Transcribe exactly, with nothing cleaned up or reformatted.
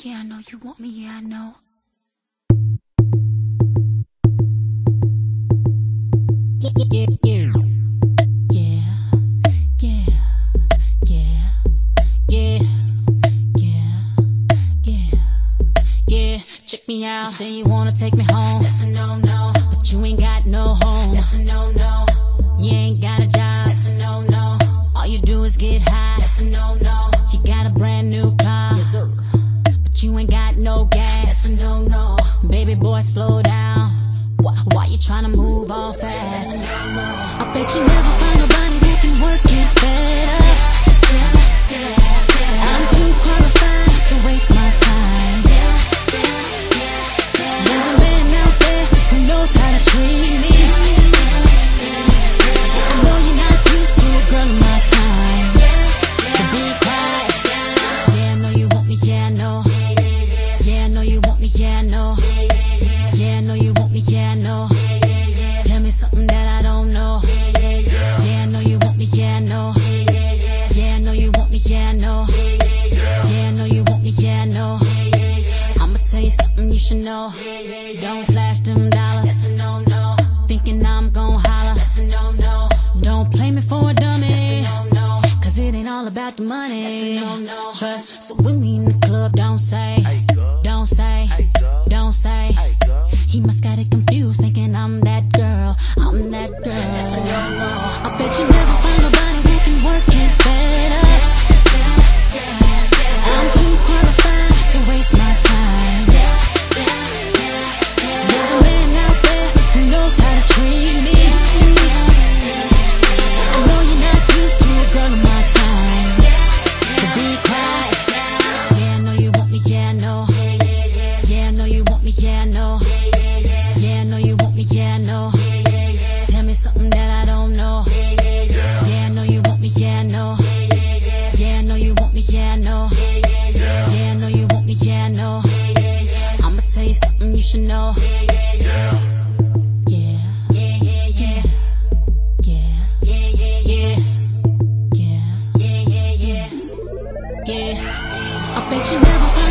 Yeah, I know you want me, yeah, I know. Yeah, yeah, yeah, yeah, yeah, yeah, yeah, yeah, yeah, yeah. Check me out. You say you wanna take me home. That's a no-no. But you ain't got no home. That's a no-no. You ain't got a job. That's a no-no. All you do is get high. That's a no-no. You got a brand new car. Yes, sir. But you ain't got no gas. That's a no-no. Baby boy, slow down. Why, why you tryna move all fast? No, no. I bet you never find nobody that can work it better. Yeah, yeah, yeah. I'm too qualified to waste my time. Yeah, yeah, yeah, yeah. There's a man out there who knows how to treat me. Yeah, yeah, yeah. I know you're not used to a girl of my kind. Yeah, yeah, so be quiet. Yeah, yeah, I know you want me. Yeah, I know. Yeah, yeah, yeah. Yeah, I know you want me. Yeah, I know. Yeah, yeah, yeah. Yeah, I know you want me. Yeah, I know. Yeah, yeah, yeah. Tell me something that I don't know. Yeah, yeah, yeah. Yeah, I know you want me. Yeah, I know. Yeah, yeah, yeah. Yeah, I know you want me. Yeah, I know. Yeah, yeah, yeah. Yeah, I know you want me. Yeah, I know. Yeah, yeah, yeah. I'ma tell you something you should know. Yeah, yeah, yeah. Don't flash them dollars. That's a no-no. Thinking I'm gon' holler. That's a no-no. Don't play me for a dummy. That's a no-no. Cause it ain't all about the money. That's a no-no. Trust. So when we in the club, don't say, don't say, don't say. He must got it confused, thinking I'm that girl, I'm that girl. That's a no-no. I bet you never find nobody that can work it better. I'm too qualified to waste my time. There's a man out there who knows how to treat me. I know you're not used to a girl of my kind, so be quiet. Yeah, I know you want me, yeah, I know. Yeah, I know you want me, yeah, I know. Yeah, I know you want me, yeah, I know. Tell me something that I don't know. Yeah, I know you want me, yeah, I know. Yeah, I know you want me, yeah, I know. Yeah, I know you want me, yeah, I know. I'ma tell you something you should know. Yeah, yeah, yeah, yeah, yeah, yeah, yeah, yeah, yeah, yeah, yeah. I bet you never find